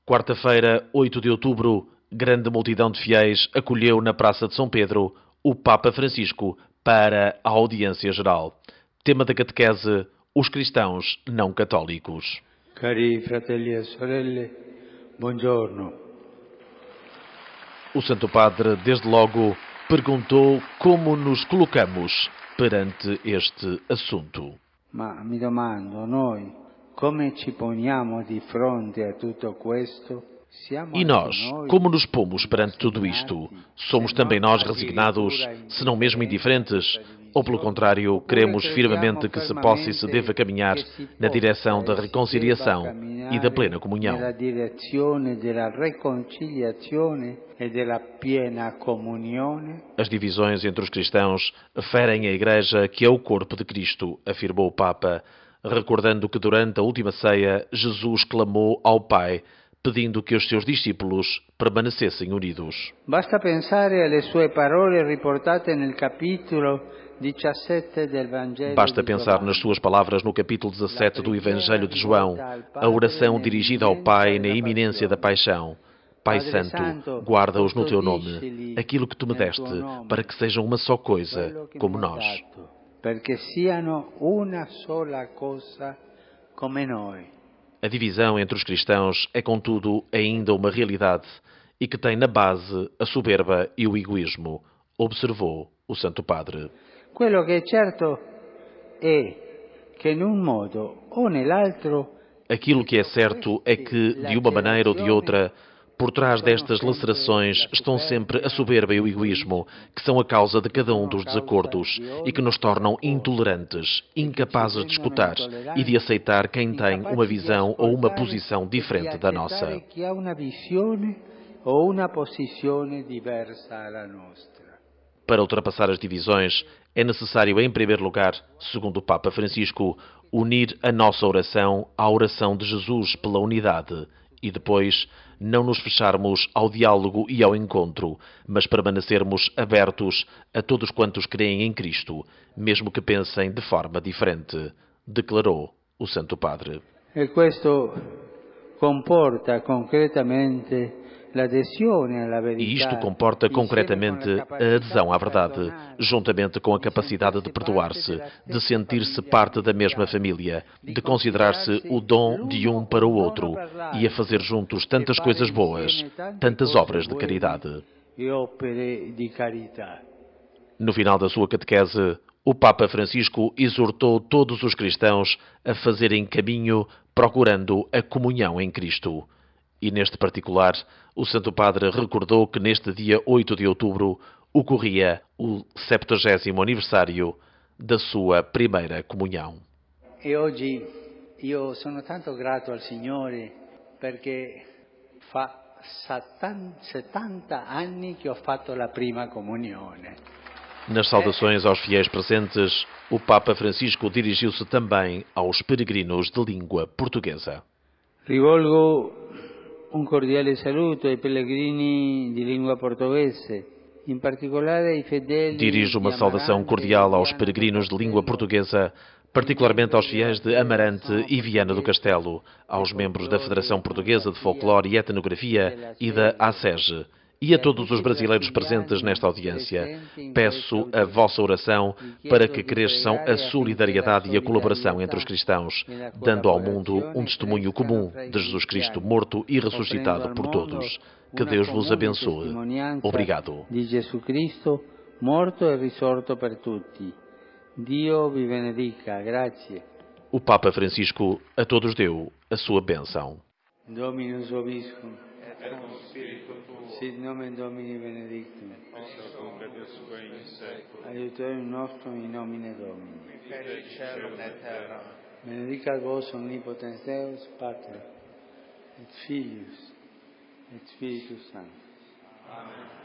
Quarta-feira, 8 de outubro, grande multidão de fiéis acolheu na Praça de São Pedro o Papa Francisco para a audiência geral. Tema da catequese: os cristãos não católicos. Cari fratelli e sorelle, buongiorno. O Santo Padre, desde logo, perguntou como nos colocamos perante este assunto. Ma mi domando, noi come ci poniamo di fronte a tutto questo? E nós, como nos pomos perante tudo isto? Somos também nós resignados, se não mesmo indiferentes? Ou, pelo contrário, queremos firmemente que se possa e se deva caminhar na direção da reconciliação e da plena comunhão? Na direção da reconciliação e da plena comunhão? As divisões entre os cristãos ferem a Igreja, que é o corpo de Cristo, afirmou o Papa, recordando que durante a última ceia Jesus clamou ao Pai, pedindo que os seus discípulos permanecessem unidos. Basta pensare alle sue parole riportate nel capitolo 17 del Vangelo. Basta pensar nas suas palavras no capítulo 17 do Evangelho de João, a oração dirigida ao Pai na iminência da paixão. Pai Santo, guarda-os no teu nome, aquilo que tu me deste, para que sejam uma só coisa, como nós. Perché siano una sola cosa come noi. A divisão entre os cristãos é, contudo, ainda uma realidade e que tem na base a soberba e o egoísmo, observou o Santo Padre. Quello che è certo è che in un modo o nell'altro. Aquilo que é certo é que, de uma maneira ou de outra, por trás destas lacerações estão sempre a soberba e o egoísmo, que são a causa de cada um dos desacordos e que nos tornam intolerantes, incapazes de escutar e de aceitar quem tem uma visão ou uma posição diferente da nossa. Para ultrapassar as divisões, é necessário, em primeiro lugar, segundo o Papa Francisco, unir a nossa oração à oração de Jesus pela unidade e depois não nos fecharmos ao diálogo e ao encontro, mas permanecermos abertos a todos quantos creem em Cristo, mesmo que pensem de forma diferente, declarou o Santo Padre. E questo comporta concretamente E isto comporta concretamente a adesão à verdade, juntamente com a capacidade de perdoar-se, de sentir-se parte da mesma família, de considerar-se o dom de um para o outro e a fazer juntos tantas coisas boas, tantas obras de caridade. No final da sua catequese, o Papa Francisco exortou todos os cristãos a fazerem caminho procurando a comunhão em Cristo. E neste particular, o Santo Padre recordou que neste dia 8 de outubro ocorria o 70º aniversário da sua primeira comunhão. E oggi io sono tanto grato al Signore perché fa 70 anni che ho fatto la prima comunione. Nas saudações aos fiéis presentes, o Papa Francisco dirigiu-se também aos peregrinos de língua portuguesa. Rivolgo un cordiale saluto ai pellegrini di lingua portoghese, in particolare ai fedeli. Dirijo uma saudação cordial aos peregrinos de língua portuguesa, particularmente aos fiéis de Amarante e Viana do Castelo, aos membros da Federação Portuguesa de Folclore e Etnografia e da ASEG, e a todos os brasileiros presentes nesta audiência. Peço a vossa oração para que cresçam a solidariedade e a colaboração entre os cristãos, dando ao mundo um testemunho comum de Jesus Cristo morto e ressuscitado por todos. Que Deus vos abençoe. Obrigado. De Jesus Cristo morto e risorto per tutti. Dio vi benedica. Grazie. O Papa Francisco a todos deu a sua bênção. Dominus vobiscum. Sit nomen Domini benedictum. Aiutorium nostrum in nomine Domini. Benedicat vos omnipotens Deus, Pater, et Filius, et Spiritus Sanctus. Amen.